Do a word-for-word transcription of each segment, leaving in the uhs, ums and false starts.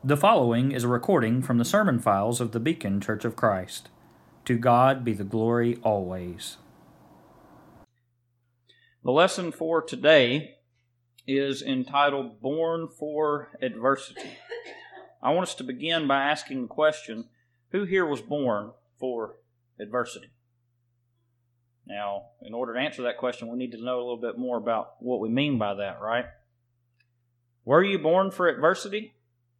The following is a recording from the sermon files of the Beacon Church of Christ. To God be the glory always. The lesson for today is entitled Born for Adversity. I want us to begin by asking the question, who here was born for adversity? Now, in order to answer that question, we need to know a little bit more about what we mean by that, right? Were you born for adversity?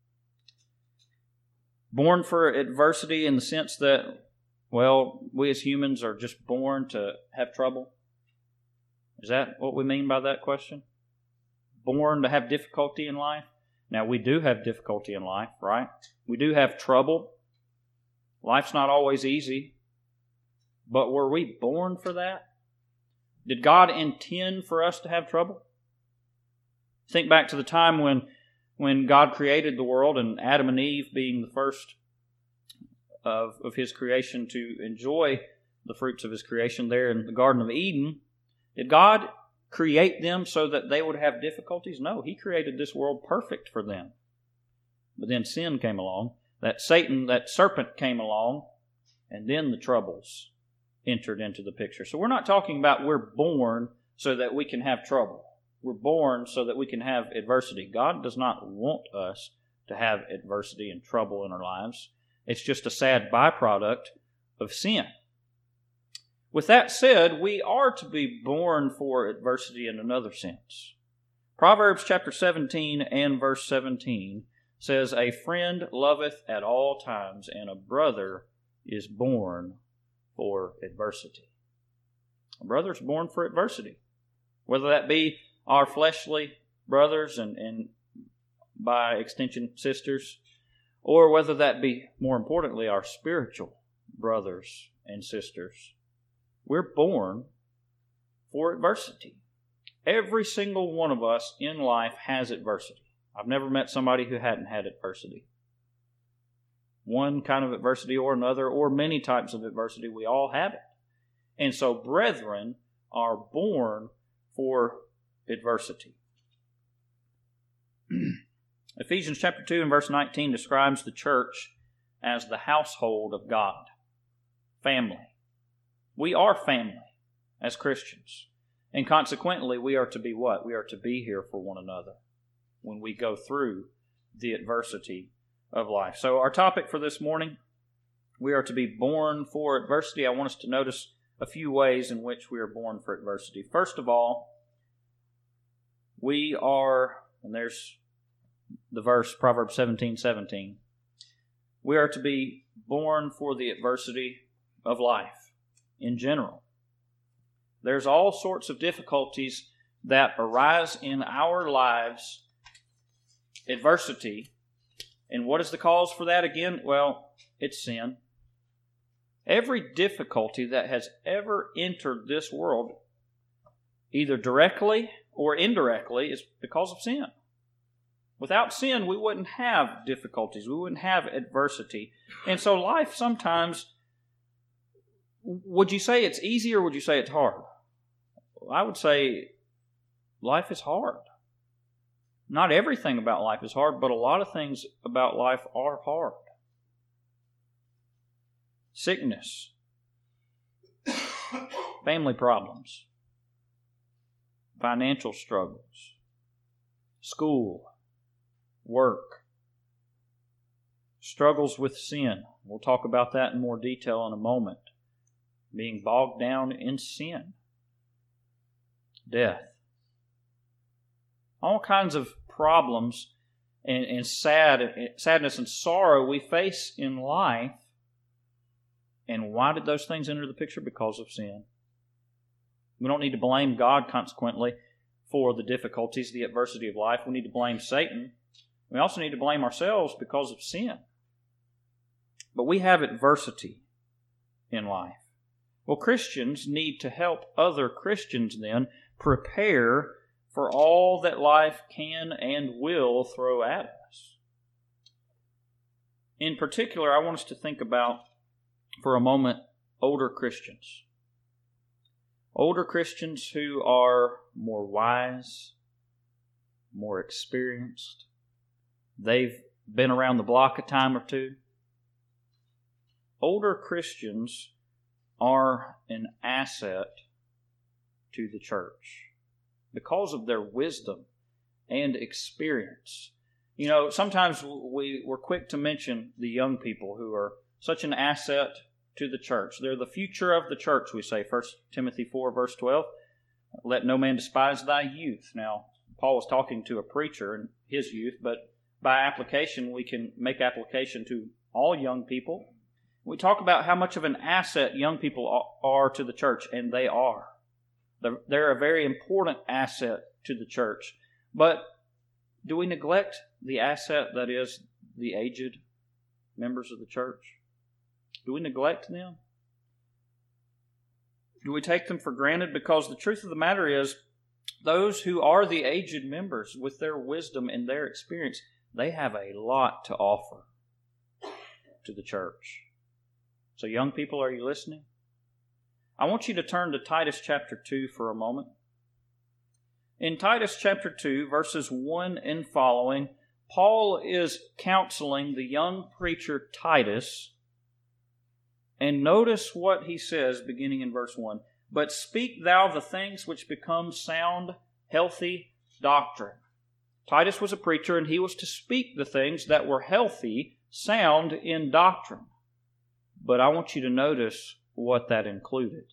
Born for adversity in the sense that, well, we as humans are just born to have trouble? Is that what we mean by that question? Born to have difficulty in life? Now, we do have difficulty in life, right? We do have trouble. Life's not always easy. But were we born for that? Did God intend for us to have trouble? Think back to the time when When God created the world, and Adam and Eve being the first of, of His creation to enjoy the fruits of His creation there in the Garden of Eden, did God create them so that they would have difficulties? No, He created this world perfect for them. But then sin came along, that Satan, that serpent came along, and then the troubles entered into the picture. So we're not talking about we're born so that we can have trouble. We're born so that we can have adversity. God does not want us to have adversity and trouble in our lives. It's just a sad byproduct of sin. With that said, we are to be born for adversity in another sense. Proverbs chapter seventeen and verse seventeen says, "A friend loveth at all times, and a brother is born for adversity." A brother is born for adversity. Whether that be our fleshly brothers and, and by extension sisters, or whether that be, more importantly, our spiritual brothers and sisters. We're born for adversity. Every single one of us in life has adversity. I've never met somebody who hadn't had adversity. One kind of adversity or another, or many types of adversity, we all have it. And so brethren are born for adversity. Ephesians chapter two and verse nineteen describes the church as the household of God. Family. We are family as Christians. And consequently, we are to be what? We are to be here for one another when we go through the adversity of life. So our topic for this morning, we are to be born for adversity. I want us to notice a few ways in which we are born for adversity. First of all, we are, and there's the verse, Proverbs seventeen seventeen. We are to be born for the adversity of life in general. There's all sorts of difficulties that arise in our lives, adversity. And what is the cause for that again? Well, it's sin. Every difficulty that has ever entered this world, either directly or indirectly, is because of sin. Without sin, we wouldn't have difficulties. We wouldn't have adversity. And so life sometimes, would you say it's easy or would you say it's hard? I would say life is hard. Not everything about life is hard, but a lot of things about life are hard. Sickness, family problems, financial struggles, school, work, struggles with sin. We'll talk about that in more detail in a moment. Being bogged down in sin, death. All kinds of problems and, and sad, sadness and sorrow we face in life. And why did those things enter the picture? Because of sin. We don't need to blame God, consequently, for the difficulties, the adversity of life. We need to blame Satan. We also need to blame ourselves because of sin. But we have adversity in life. Well, Christians need to help other Christians then prepare for all that life can and will throw at us. In particular, I want us to think about, for a moment, older Christians. Older Christians who are more wise, more experienced. They've been around the block a time or two. Older Christians are an asset to the church because of their wisdom and experience. You know, sometimes we, we're quick to mention the young people who are such an asset to the church. They're the future of the church, we say, First Timothy four, verse twelve. Let no man despise thy youth. Now, Paul was talking to a preacher in his youth, but by application, we can make application to all young people. We talk about how much of an asset young people are to the church, and they are. They're a very important asset to the church. But do we neglect the asset that is the aged members of the church? Do we neglect them? Do we take them for granted? Because the truth of the matter is, those who are the aged members, with their wisdom and their experience, they have a lot to offer to the church. So young people, are you listening? I want you to turn to Titus chapter two for a moment. In Titus chapter two, verses one and following, Paul is counseling the young preacher Titus. And notice what he says beginning in verse one. But speak thou the things which become sound, healthy doctrine. Titus was a preacher, and he was to speak the things that were healthy, sound in doctrine. But I want you to notice what that included.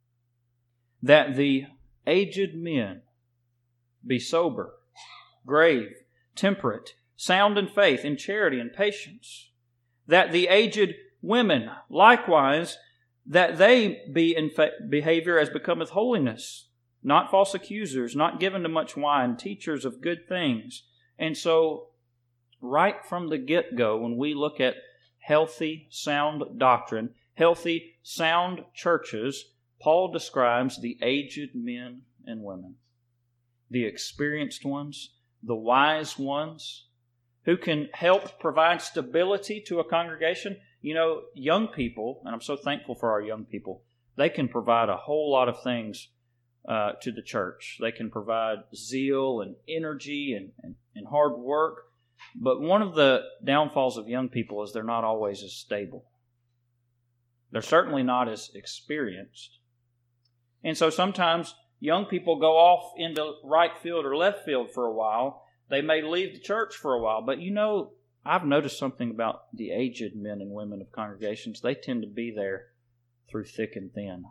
That the aged men be sober, grave, temperate, sound in faith, in charity, and patience. That the aged women, likewise, that they be in fa- behavior as becometh holiness, not false accusers, not given to much wine, teachers of good things. And so, right from the get-go, when we look at healthy, sound doctrine, healthy, sound churches, Paul describes the aged men and women, the experienced ones, the wise ones, who can help provide stability to a congregation. You know, young people, and I'm so thankful for our young people, they can provide a whole lot of things uh, to the church. They can provide zeal and energy and, and, and hard work. But one of the downfalls of young people is they're not always as stable. They're certainly not as experienced. And so sometimes young people go off into right field or left field for a while. They may leave the church for a while. But you know, I've noticed something about the aged men and women of congregations. They tend to be there through thick and thin.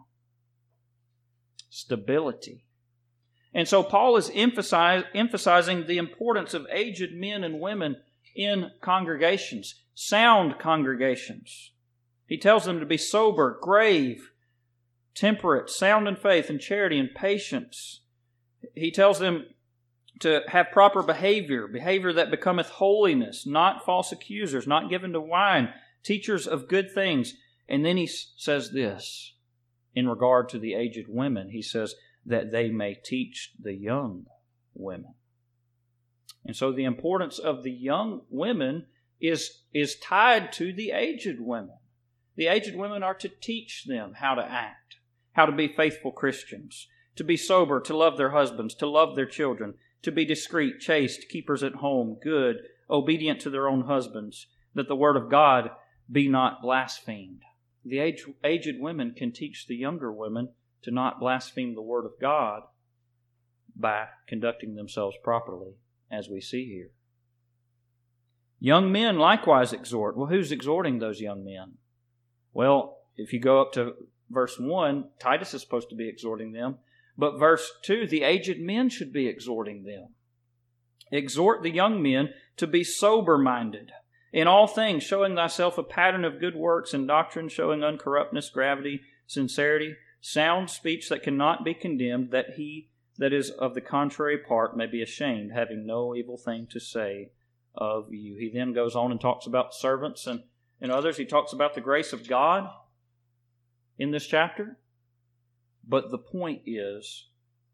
Stability. And so Paul is emphasize, emphasizing the importance of aged men and women in congregations, sound congregations. He tells them to be sober, grave, temperate, sound in faith and charity and patience. He tells them to have proper behavior, behavior that becometh holiness, not false accusers, not given to wine, teachers of good things. And then he says this in regard to the aged women. He says that they may teach the young women. And so the importance of the young women is, is tied to the aged women. The aged women are to teach them how to act, how to be faithful Christians, to be sober, to love their husbands, to love their children, to be discreet, chaste, keepers at home, good, obedient to their own husbands, that the word of God be not blasphemed. The aged, aged women can teach the younger women to not blaspheme the word of God by conducting themselves properly, as we see here. Young men likewise exhort. Well, who's exhorting those young men? Well, if you go up to verse one, Titus is supposed to be exhorting them. But verse two, the aged men should be exhorting them. Exhort the young men to be sober-minded, in all things showing thyself a pattern of good works and doctrine, showing uncorruptness, gravity, sincerity, sound speech that cannot be condemned, that he that is of the contrary part may be ashamed, having no evil thing to say of you. He then goes on and talks about servants and, and others. He talks about the grace of God in this chapter. But the point is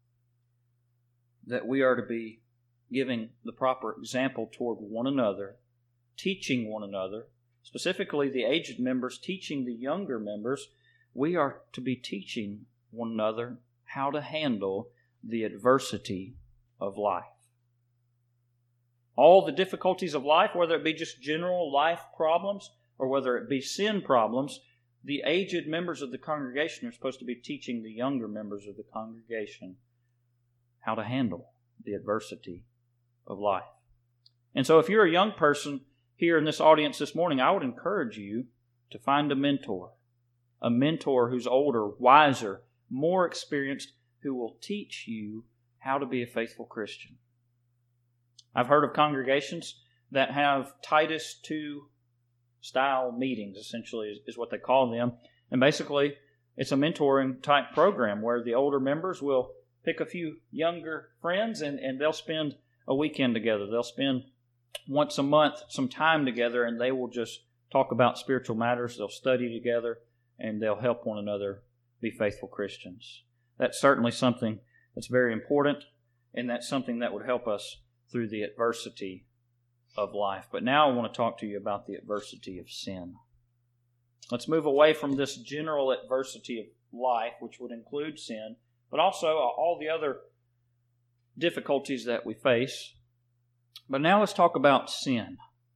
that we are to be giving the proper example toward one another, teaching one another, specifically the aged members teaching the younger members. We are to be teaching one another how to handle the adversity of life. all the difficulties of life, whether it be just general life problems or whether it be sin problems, the aged members of the congregation are supposed to be teaching the younger members of the congregation how to handle the adversity of life. And so if you're a young person here in this audience this morning, I would encourage you to find a mentor, a mentor who's older, wiser, more experienced, who will teach you how to be a faithful Christian. I've heard of congregations that have Titus two style meetings, essentially, is, is what they call them. And basically, it's a mentoring type program where the older members will pick a few younger friends and, and they'll spend a weekend together. They'll spend once a month some time together, and they will just talk about spiritual matters. They'll study together, and they'll help one another be faithful Christians. That's certainly something that's very important, and that's something that would help us through the adversity of life. But now I want to talk to you about the adversity of sin. Let's move away from this general adversity of life, which would include sin, but also all the other difficulties that we face. But now let's talk about sin.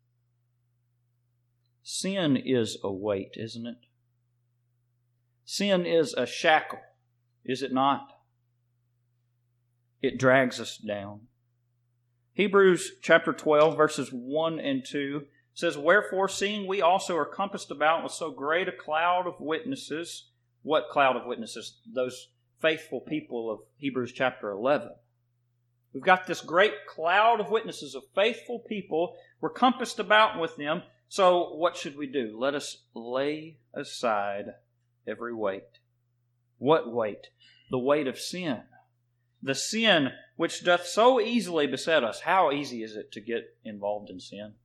Sin is a weight, isn't it? Sin is a shackle, is it not? It drags us down. Hebrews chapter twelve, verses one and two says, "Wherefore, seeing we also are compassed about with so great a cloud of witnesses," what cloud of witnesses? Those faithful people of Hebrews chapter eleven. We've got this great cloud of witnesses of faithful people. We're compassed about with them. So what should we do? Let us lay aside every weight. What weight? The weight of sin. The sin which doth so easily beset us. How easy is it to get involved in sin?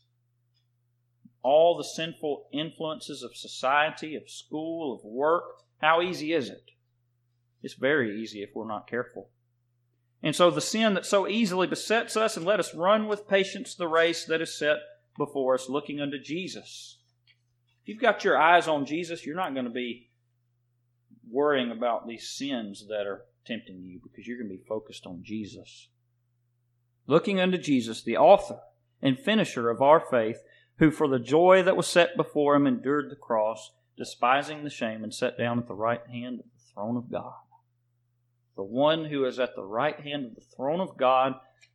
All the sinful influences of society, of school, of work. How easy is it? It's very easy if we're not careful. And so the sin that so easily besets us, and let us run with patience the race that is set before us, looking unto Jesus. If you've got your eyes on Jesus, you're not going to be worrying about these sins that are tempting you, because you're going to be focused on Jesus. Looking unto Jesus, the author and finisher of our faith, who for the joy that was set before him endured the cross, despising the shame, and sat down at the right hand of the throne of God. The one who is at the right hand of the throne of God,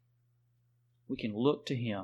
we can look to him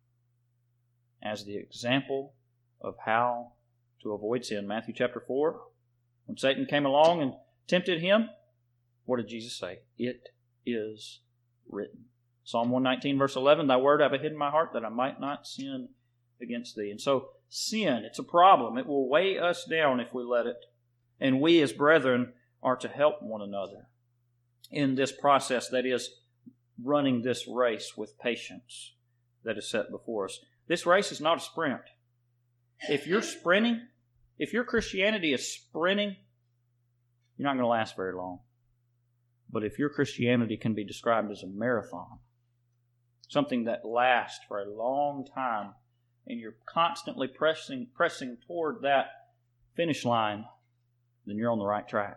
as the example of how to avoid sin. Matthew chapter four, when Satan came along and tempted him, what did Jesus say? It is written. Psalm one nineteen, verse eleven, "Thy word have I hid in my heart, that I might not sin against thee." And so sin, it's a problem. It will weigh us down if we let it. And we as brethren are to help one another in this process, that is, running this race with patience that is set before us. This race is not a sprint. If you're sprinting, if your Christianity is sprinting, you're not going to last very long. But if your Christianity can be described as a marathon, something that lasts for a long time, and you're constantly pressing pressing toward that finish line, then you're on the right track.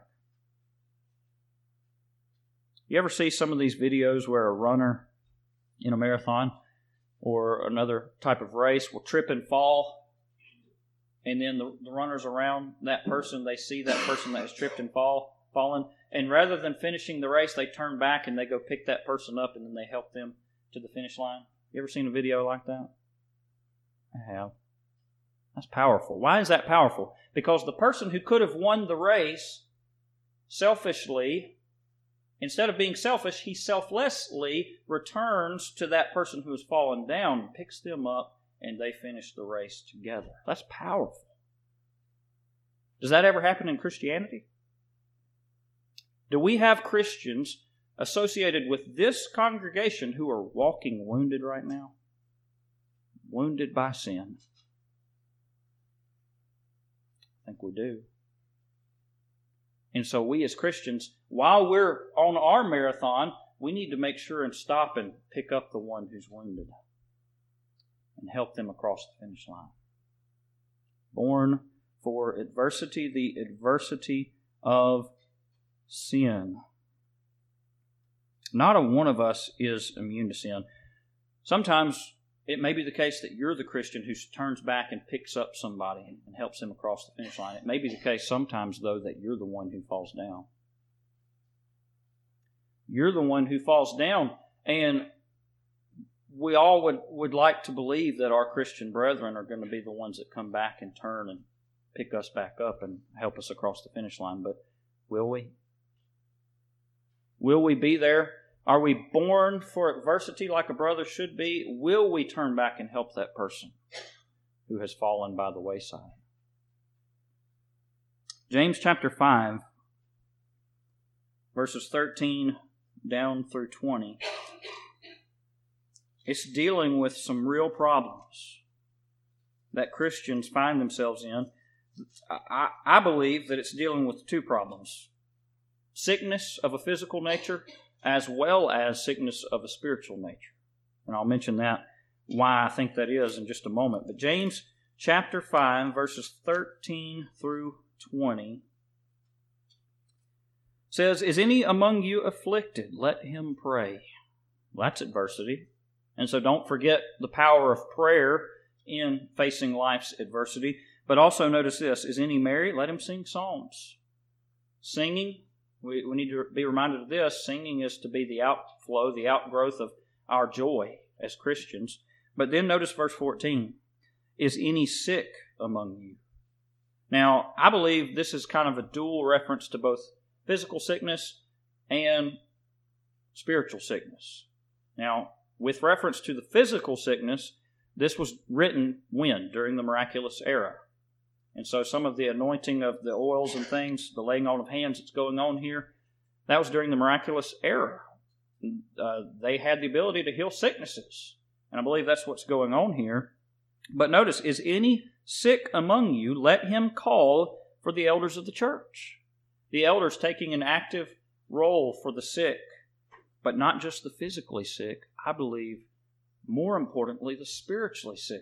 You ever see some of these videos where a runner in a marathon or another type of race will trip and fall, and then the, the runners around that person, they see that person that has tripped and fall, fallen, and rather than finishing the race, they turn back and they go pick that person up, and then they help them to the finish line? You ever seen a video like that? I have. That's powerful. Why is that powerful? Because the person who could have won the race selfishly, instead of being selfish, he selflessly returns to that person who has fallen down, picks them up, and they finish the race together. That's powerful. Does that ever happen in Christianity? Do we have Christians associated with this congregation who are walking wounded right now? Wounded by sin? I think we do. And so we as Christians, while we're on our marathon, we need to make sure and stop and pick up the one who's wounded and help them across the finish line. Born for adversity, the adversity of sin. Not a one of us is immune to sin. Sometimes it may be the case that you're the Christian who turns back and picks up somebody and helps them across the finish line. It may be the case sometimes, though, that you're the one who falls down. You're the one who falls down. And we all would, would like to believe that our Christian brethren are going to be the ones that come back and turn and pick us back up and help us across the finish line. But will we? Will we be there? Are we born for adversity like a brother should be? Will we turn back and help that person who has fallen by the wayside? James chapter five, verses thirteen down through twenty. It's dealing with some real problems that Christians find themselves in. I, I believe that it's dealing with two problems. Sickness of a physical nature as well as sickness of a spiritual nature. And I'll mention that, why I think that is, in just a moment. But James chapter five, verses thirteen through twenty says, "Is any among you afflicted? Let him pray." Well, that's adversity. And so don't forget the power of prayer in facing life's adversity. But also notice this, is any merry? Let him sing psalms. Singing, we, we need to be reminded of this, singing is to be the outflow, the outgrowth of our joy as Christians. But then notice verse fourteen, is any sick among you? Now, I believe this is kind of a dual reference to both physical sickness and spiritual sickness. Now, with reference to the physical sickness, this was written when? During the miraculous era. And so some of the anointing of the oils and things, the laying on of hands that's going on here, that was during the miraculous era. Uh, they had the ability to heal sicknesses. And I believe that's what's going on here. But notice, is any sick among you? Let him call for the elders of the church. The elders taking an active role for the sick, but not just the physically sick. I believe, more importantly, the spiritually sick.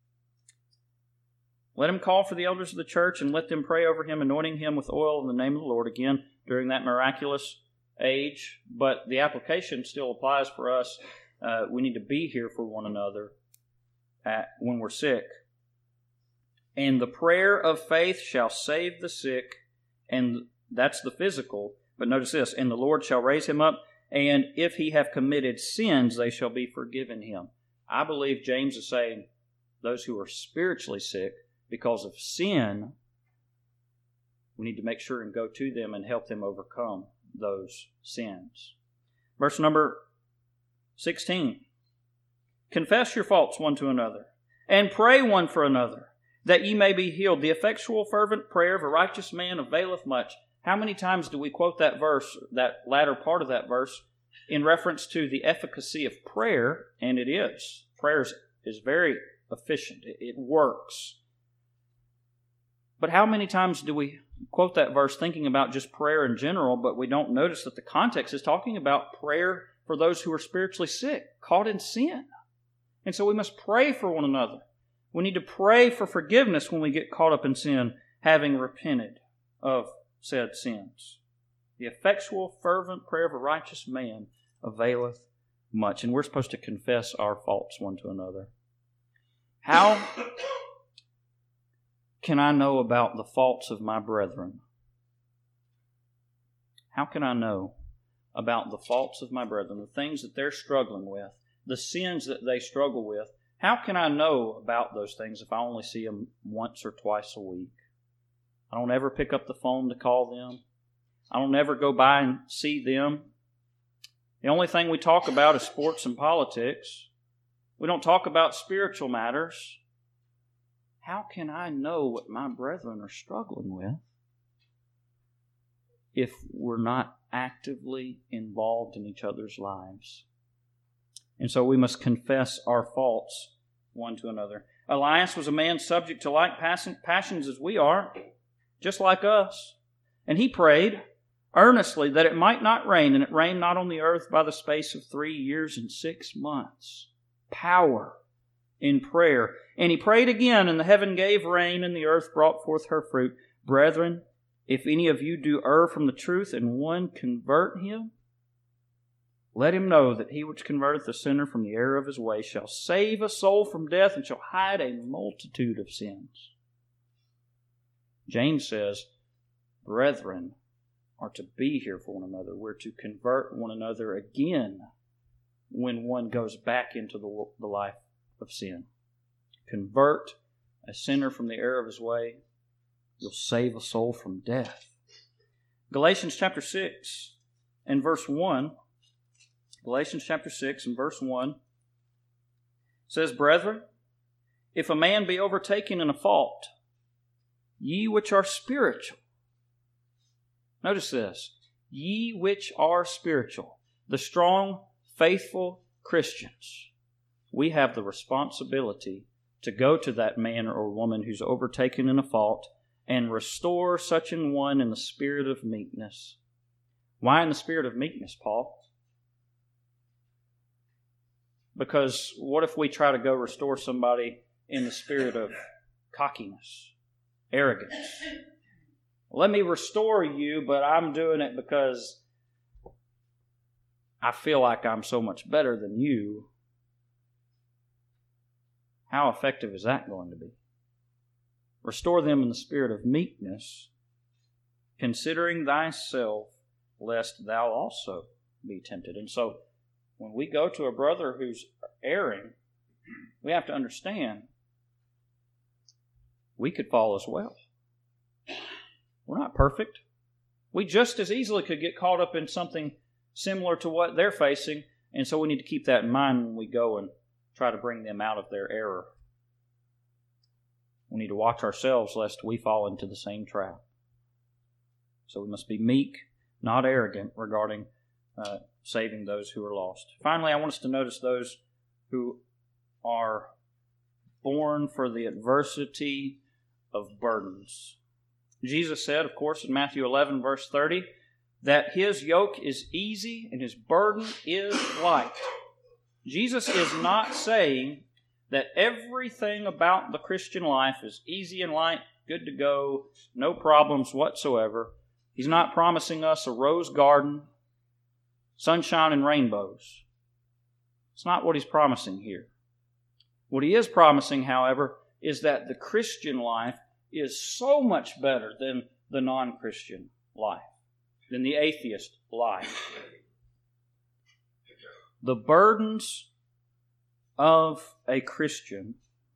Let him call for the elders of the church and let them pray over him, anointing him with oil in the name of the Lord. Again, during that miraculous age. But the application still applies for us. Uh, we need to be here for one another at, when we're sick. And the prayer of faith shall save the sick, and that's the physical. But notice this, and the Lord shall raise him up, and if he have committed sins, they shall be forgiven him. I believe James is saying those who are spiritually sick because of sin, we need to make sure and go to them and help them overcome those sins. Verse number sixteen. Confess your faults one to another, and pray one for another, that ye may be healed. The effectual fervent prayer of a righteous man availeth much. How many times do we quote that verse, that latter part of that verse, in reference to the efficacy of prayer? And it is. Prayer is, is very efficient. It, it works. But how many times do we quote that verse thinking about just prayer in general, but we don't notice that the context is talking about prayer for those who are spiritually sick, caught in sin. And so we must pray for one another. We need to pray for forgiveness when we get caught up in sin, having repented of said sins. The effectual, fervent prayer of a righteous man availeth much. And we're supposed to confess our faults one to another. How can I know about the faults of my brethren? How can I know about the faults of my brethren, the things that they're struggling with, the sins that they struggle with? How can I know about those things if I only see them once or twice a week? I don't ever pick up the phone to call them. I don't ever go by and see them. The only thing we talk about is sports and politics. We don't talk about spiritual matters. How can I know what my brethren are struggling with if we're not actively involved in each other's lives? And so we must confess our faults one to another. Elias was a man subject to like passions as we are, just like us. And he prayed earnestly that it might not rain, and it rained not on the earth by the space of three years and six months. Power in prayer. And he prayed again, and the heaven gave rain, and the earth brought forth her fruit. Brethren, if any of you do err from the truth, and one convert him, let him know that he which converteth the sinner from the error of his way shall save a soul from death and shall hide a multitude of sins. James says, brethren are to be here for one another. We're to convert one another again when one goes back into the, the life of sin. Convert a sinner from the error of his way. You'll save a soul from death. Galatians chapter six and verse one. Galatians chapter six and verse one says, brethren, if a man be overtaken in a fault, ye which are spiritual. Notice this. Ye which are spiritual. The strong, faithful Christians. We have the responsibility to go to that man or woman who's overtaken in a fault and restore such an one in the spirit of meekness. Why in the spirit of meekness, Paul? Because what if we try to go restore somebody in the spirit of cockiness, arrogance? Let me restore you, but I'm doing it because I feel like I'm so much better than you. How effective is that going to be? Restore them in the spirit of meekness, considering thyself, lest thou also be tempted. And so, when we go to a brother who's erring, we have to understand we could fall as well. We're not perfect. We just as easily could get caught up in something similar to what they're facing, and so we need to keep that in mind when we go and try to bring them out of their error. We need to watch ourselves lest we fall into the same trap. So we must be meek, not arrogant, regarding uh, saving those who are lost. Finally, I want us to notice those who are born for the adversity of burdens. Jesus said, of course, in Matthew eleven, verse thirty, that his yoke is easy and his burden is light. Jesus is not saying that everything about the Christian life is easy and light, good to go, no problems whatsoever. He's not promising us a rose garden, sunshine and rainbows. It's not what he's promising here. What he is promising, however, is that the Christian life is so much better than the non-Christian life, than the atheist life. The burdens of a Christian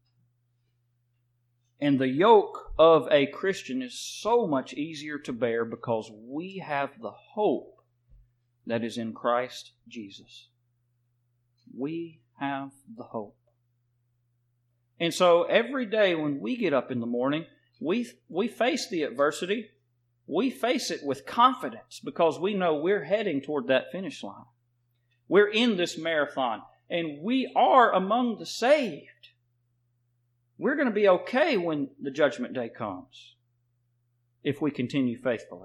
and the yoke of a Christian is so much easier to bear because we have the hope that is in Christ Jesus. We have the hope. And so every day when we get up in the morning, we, we face the adversity. We face it with confidence because we know we're heading toward that finish line. We're in this marathon. And we are among the saved. We're going to be okay when the judgment day comes if we continue faithfully.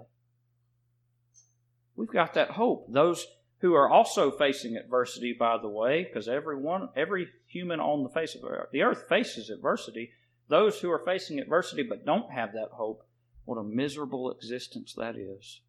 We've got that hope. Those who are also facing adversity, by the way, because everyone, every human on the face of the earth faces adversity. Those who are facing adversity but don't have that hope, what a miserable existence that is.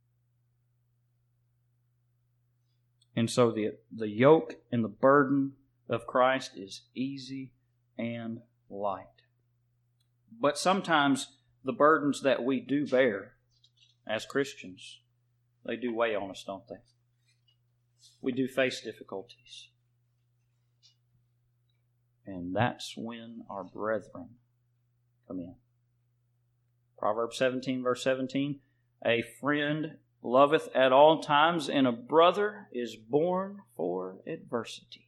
And so the, the yoke and the burden of Christ is easy and light. But sometimes the burdens that we do bear as Christians, they do weigh on us, don't they? We do face difficulties. And that's when our brethren come in. Proverbs seventeen, verse seventeen, a friend loveth at all times, and a brother is born for adversity.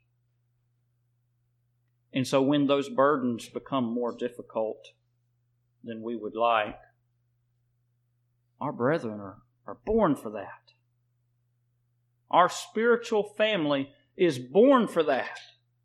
And so when those burdens become more difficult than we would like, our brethren are, are born for that. Our spiritual family is born for that.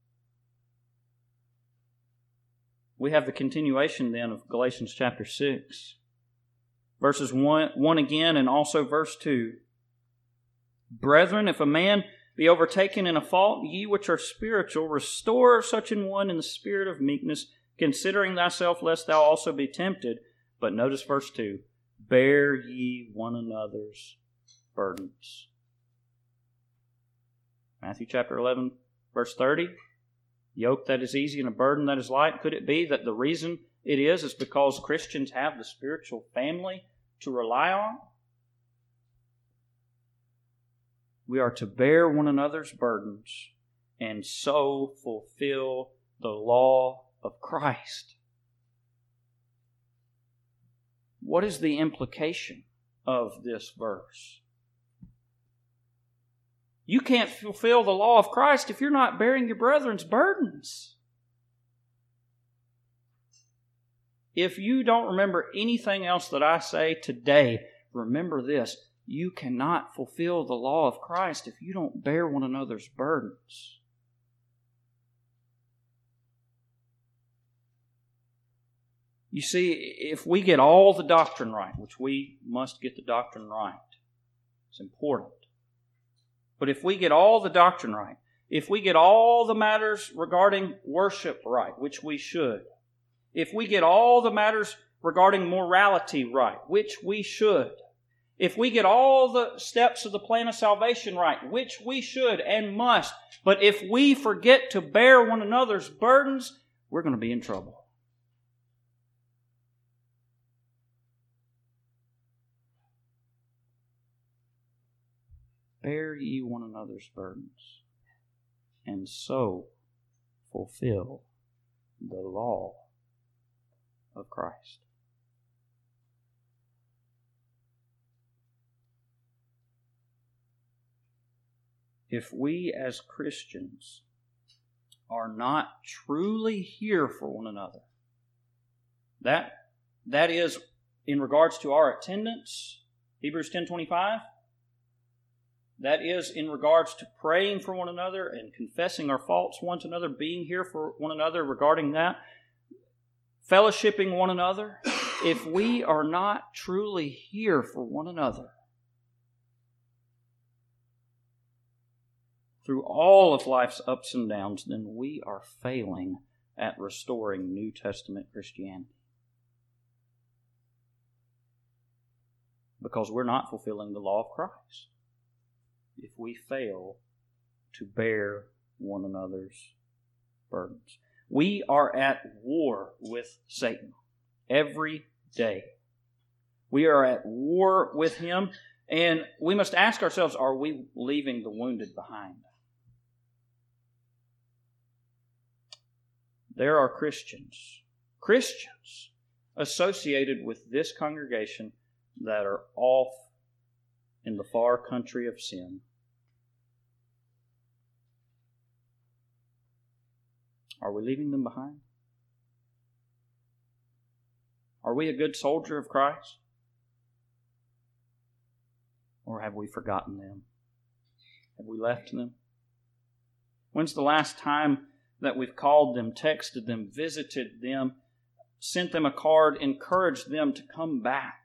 We have the continuation then of Galatians chapter six. Verses one, one again and also verse two. Brethren, if a man be overtaken in a fault, ye which are spiritual, restore such an one in the spirit of meekness, considering thyself, lest thou also be tempted. But notice verse two. Bear ye one another's burdens. Matthew chapter eleven, verse thirty. Yoke that is easy and a burden that is light. Could it be that the reason it is is because Christians have the spiritual family to rely on? We are to bear one another's burdens and so fulfill the law of Christ. What is the implication of this verse? You can't fulfill the law of Christ if you're not bearing your brethren's burdens. If you don't remember anything else that I say today, remember this. You cannot fulfill the law of Christ if you don't bear one another's burdens. You see, if we get all the doctrine right, which we must get the doctrine right, it's important. But if we get all the doctrine right, if we get all the matters regarding worship right, which we should, if we get all the matters regarding morality right, which we should, if we get all the steps of the plan of salvation right, which we should and must, but if we forget to bear one another's burdens, we're going to be in trouble. Bear ye one another's burdens, and so fulfill the law of Christ. If we as Christians are not truly here for one another, that, that is in regards to our attendance, Hebrews ten twenty-five, that is in regards to praying for one another and confessing our faults one to another, being here for one another regarding that, fellowshipping one another. If we are not truly here for one another, through all of life's ups and downs, then we are failing at restoring New Testament Christianity. Because we're not fulfilling the law of Christ if we fail to bear one another's burdens. We are at war with Satan every day. We are at war with him, and we must ask ourselves, are we leaving the wounded behind? There are Christians, Christians associated with this congregation that are off in the far country of sin. Are we leaving them behind? Are we a good soldier of Christ? Or have we forgotten them? Have we left them? When's the last time that we've called them, texted them, visited them, sent them a card, encouraged them to come back?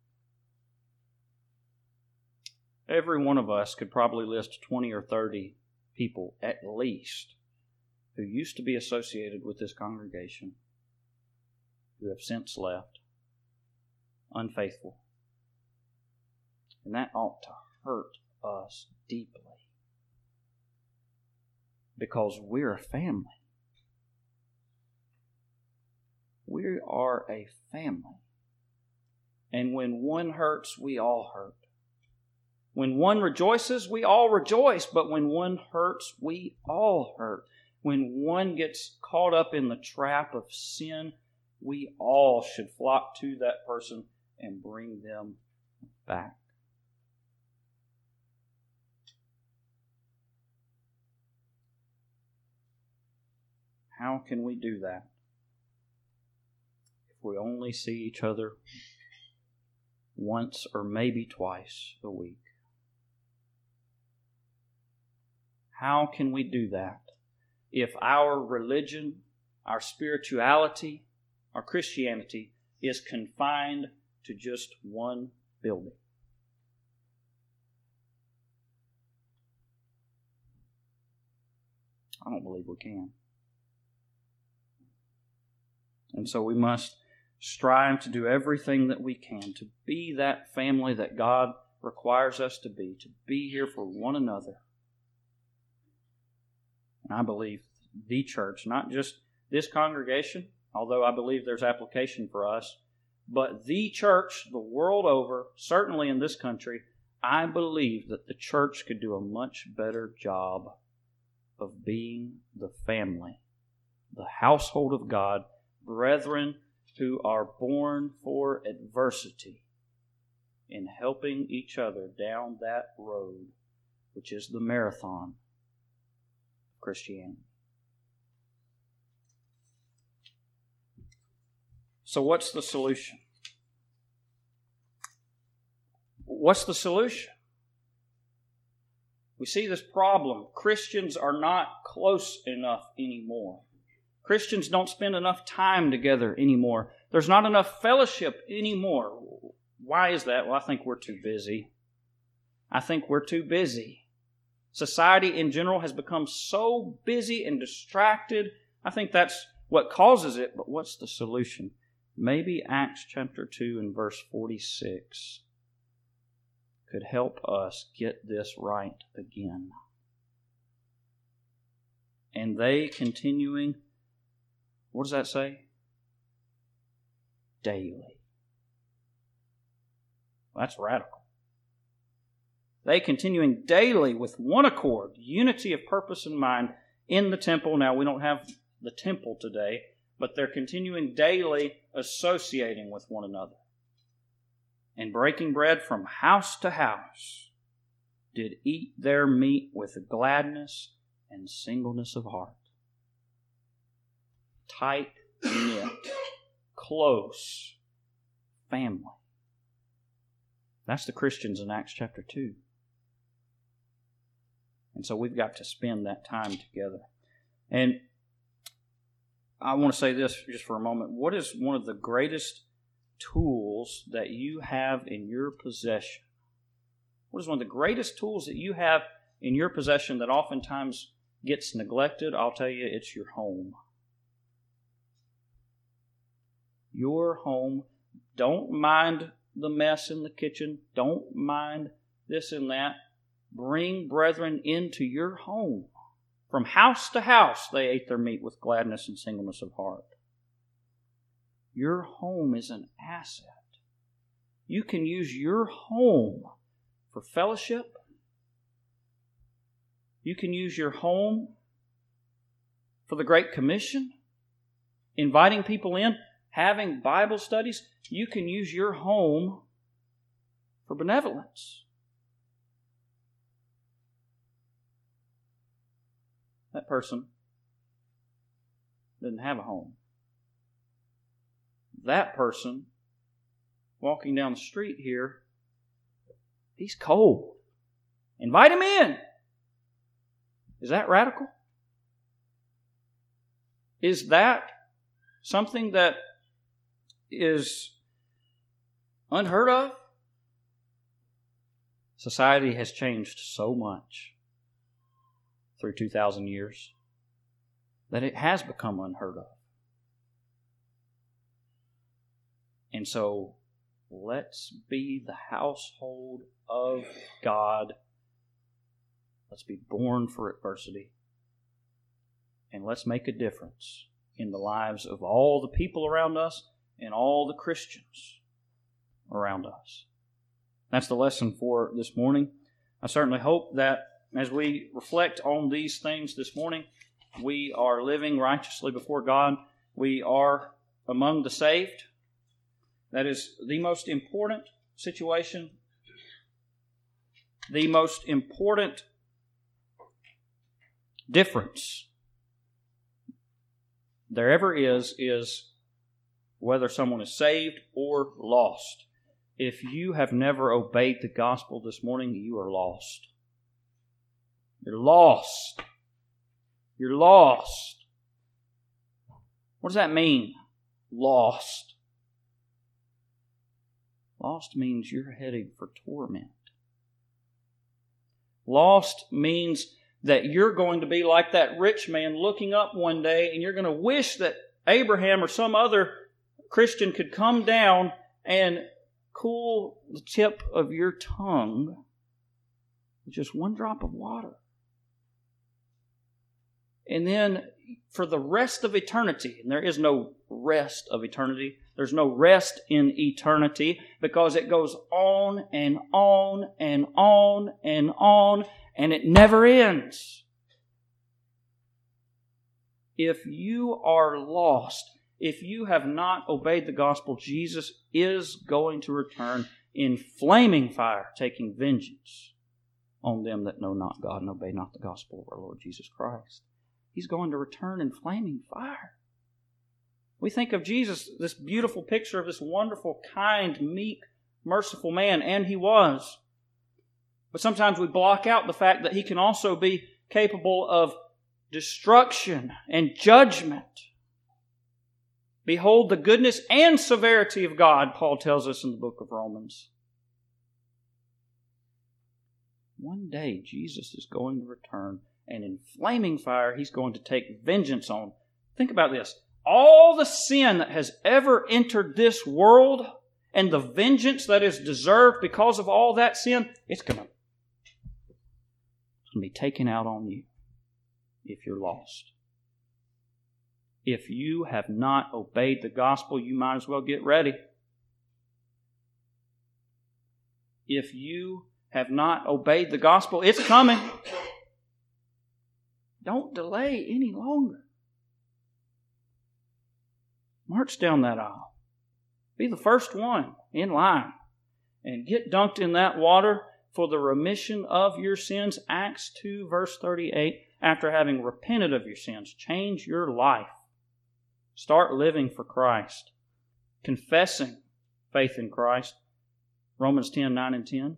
Every one of us could probably list twenty or thirty people at least who used to be associated with this congregation, who have since left, unfaithful. And that ought to hurt us deeply, because we're a family. We are a family. And when one hurts, we all hurt. When one rejoices, we all rejoice. But when one hurts, we all hurt. When one gets caught up in the trap of sin, we all should flock to that person and bring them back. How can we do that if we only see each other once or maybe twice a week? How can we do that if our religion, our spirituality, our Christianity is confined to just one building? I don't believe we can. And so we must strive to do everything that we can to be that family that God requires us to be, to be here for one another. And I believe the church, not just this congregation, although I believe there's application for us, but the church the world over, certainly in this country, I believe that the church could do a much better job of being the family, the household of God, brethren who are born for adversity, in helping each other down that road, which is the marathon of Christianity. So what's the solution? What's the solution? We see this problem. Christians are not close enough anymore. Christians don't spend enough time together anymore. There's not enough fellowship anymore. Why is that? Well, I think we're too busy. I think we're too busy. Society in general has become so busy and distracted. I think that's what causes it, but what's the solution? Maybe Acts chapter two and verse forty-six could help us get this right again. And they continuing, what does that say? Daily. Well, that's radical. They continuing daily with one accord, unity of purpose and mind in the temple. Now, we don't have the temple today, but they're continuing daily associating with one another. And breaking bread from house to house, did eat their meat with gladness and singleness of heart. Tight-knit, close family. That's the Christians in Acts chapter two. And so we've got to spend that time together. And I want to say this just for a moment. What is one of the greatest tools that you have in your possession? What is one of the greatest tools that you have in your possession that oftentimes gets neglected? I'll tell you, it's your home. Your home. Don't mind the mess in the kitchen. Don't mind this and that. Bring brethren into your home. From house to house, they ate their meat with gladness and singleness of heart. Your home is an asset. You can use your home for fellowship. You can use your home for the Great Commission, inviting people in, having Bible studies. You can use your home for benevolence. That person doesn't have a home. That person walking down the street here, he's cold. Invite him in. Is that radical? Is that something that is unheard of? Society has changed so much through two thousand years that it has become unheard of. And so, let's be the household of God. Let's be born for adversity. And let's make a difference in the lives of all the people around us and all the Christians around us. That's the lesson for this morning. I certainly hope that as we reflect on these things this morning, we are living righteously before God. We are among the saved. That is the most important situation, the most important difference there ever is, is whether someone is saved or lost. If you have never obeyed the gospel this morning, you are lost. You're lost. You're lost. What does that mean? Lost. Lost means you're heading for torment. Lost means that you're going to be like that rich man looking up one day and you're going to wish that Abraham or some other Christian could come down and cool the tip of your tongue with just one drop of water. And then for the rest of eternity, and there is no rest of eternity, there's no rest in eternity because it goes on and on and on and on, and it never ends. If you are lost, if you have not obeyed the gospel, Jesus is going to return in flaming fire, taking vengeance on them that know not God and obey not the gospel of our Lord Jesus Christ. He's going to return in flaming fire. We think of Jesus, this beautiful picture of this wonderful, kind, meek, merciful man, and He was. But sometimes we block out the fact that He can also be capable of destruction and judgment. Behold the goodness and severity of God, Paul tells us in the book of Romans. One day Jesus is going to return, and in flaming fire He's going to take vengeance on. Think about this. All the sin that has ever entered this world and the vengeance that is deserved because of all that sin, it's going to, it's going to be taken out on you if you're lost. If you have not obeyed the gospel, you might as well get ready. If you have not obeyed the gospel, it's coming. Don't delay any longer. March down that aisle. Be the first one in line. And get dunked in that water for the remission of your sins. Acts two, verse thirty-eight. After having repented of your sins, change your life. Start living for Christ. Confessing faith in Christ. Romans ten, nine and ten.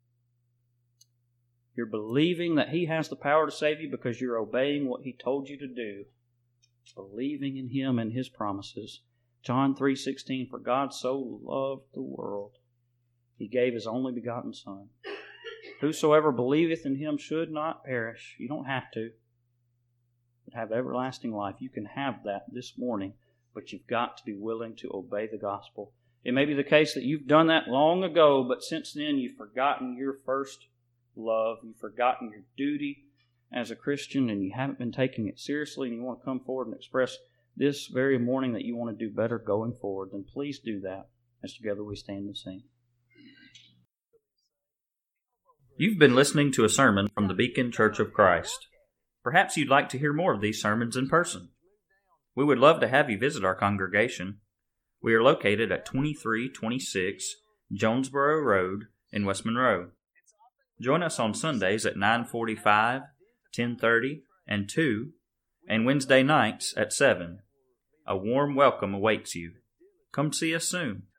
You're believing that He has the power to save you because you're obeying what He told you to do. Believing in Him and His promises. John three sixteen, for God so loved the world, He gave His only begotten Son. Whosoever believeth in Him should not perish. You don't have to, but have everlasting life. You can have that this morning, but you've got to be willing to obey the gospel. It may be the case that you've done that long ago, but since then you've forgotten your first love. You've forgotten your duty as a Christian, and you haven't been taking it seriously, and you want to come forward and express this very morning that you want to do better going forward, then please do that as together we stand and sing. You've been listening to a sermon from the Beacon Church of Christ. Perhaps you'd like to hear more of these sermons in person. We would love to have you visit our congregation. We are located at twenty-three twenty-six Jonesboro Road in West Monroe. Join us on Sundays at nine forty-five, ten thirty, and two, and Wednesday nights at seven. A warm welcome awaits you. Come see us soon.